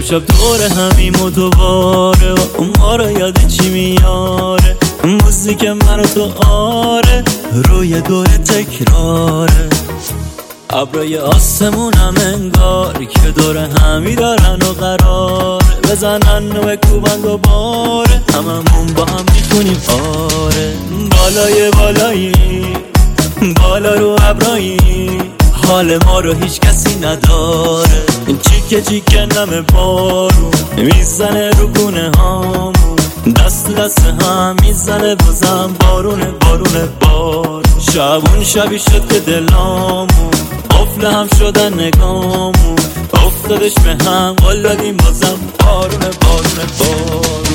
امشب دور همیم و دوباره و ما رو یاد چی میاره، موزیک من و تو آره روی دور تکراره، ابرای آسمونم انگار که دور همی دارن و قرار بزنن و بکوبن دوباره، هممون با هم میخونیم آره. بالای بالایی بالا رو ابرایی، حال ما رو هیچ کسی نداره، چیکه چیکه نم بارون میزنه رو گونه هامون، دست دست هم میزنه بازم بارونه بارونه بار، شبون شبی شد که دلامون قفل هم شدن نگامون، افتادش به هم قول دادیم بازم بارونه بارونه بارون.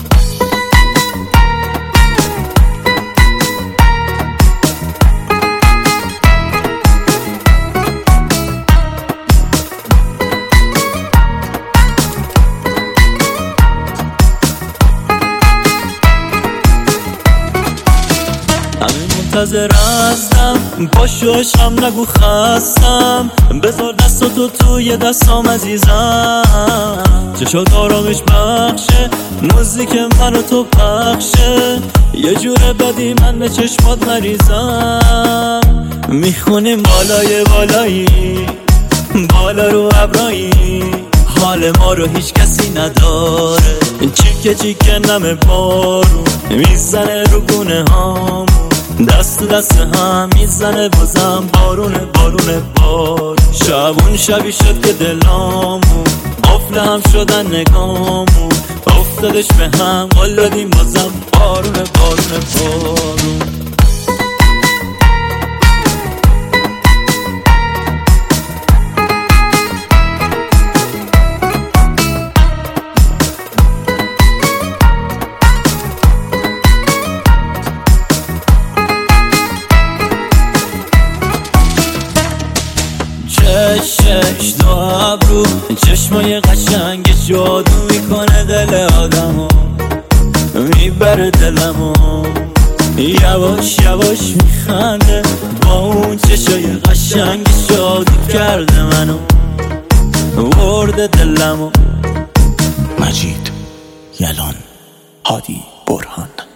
منتظر هستم پاشو عشقم نگو خستم، بذار دستاتو توی دستام عزیزم، چشات آرامش بخشه موزیک من و تو پخشه، یه جور بدی من به چشمات مریضم، میخونیم بالای بالایی بالا رو ابرایی، حال ما رو هیچ کسی نداره، چیکه چیکه نم بارون میزنه رو گونه هامون، دست دست هم میزنه بازم بارونه بارونه بار، شبون شبی شد که دلامون قفل هم شدن نگامون، افتادش به هم قول دادیم بازم بارونه بارونه بارون. چشش دو ابرو چشمای قشنگ جادو میکنه دل آدمو، میبره دلمو یواش یواش میخنده، با اون چشای قشنگ شادی کرده منو ورده دلمو. مجید یلان، هادی برهان.